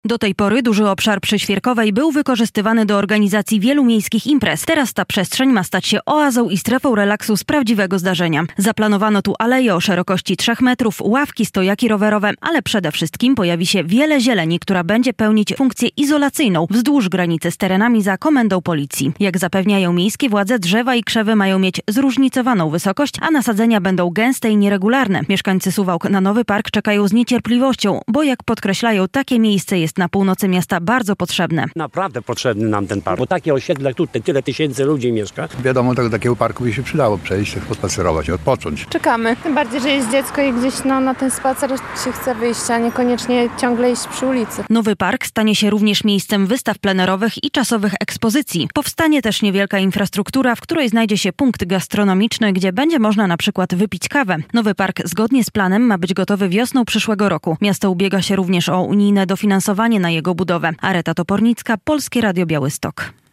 Do tej pory duży obszar przy Świerkowej był wykorzystywany do organizacji wielu miejskich imprez. Teraz ta przestrzeń ma stać się oazą i strefą relaksu z prawdziwego zdarzenia. Zaplanowano tu aleje o szerokości 3 metrów, ławki, stojaki rowerowe, ale przede wszystkim pojawi się wiele zieleni, która będzie pełnić funkcję izolacyjną wzdłuż granicy z terenami za komendą policji. Jak zapewniają miejskie władze, drzewa i krzewy mają mieć zróżnicowaną wysokość, a nasadzenia będą gęste i nieregularne. Mieszkańcy Suwałk na nowy park czekają z niecierpliwością, bo jak podkreślają, takie miejsce jest na północy miasta bardzo potrzebne. Naprawdę potrzebny nam ten park, bo takie osiedle tutaj, tyle tysięcy ludzi mieszka. Wiadomo, do takiego parku by się przydało przejść, pospacerować, odpocząć. Czekamy. Tym bardziej, że jest dziecko i gdzieś na ten spacer się chce wyjść, a niekoniecznie ciągle iść przy ulicy. Nowy park stanie się również miejscem wystaw plenerowych i czasowych ekspozycji. Powstanie też niewielka infrastruktura, w której znajdzie się punkt gastronomiczny, gdzie będzie można na przykład wypić kawę. Nowy park zgodnie z planem ma być gotowy wiosną przyszłego roku. Miasto ubiega się również o unijne dofinansowanie na jego budowę. Areta Topornicka, Polskie Radio Białystok.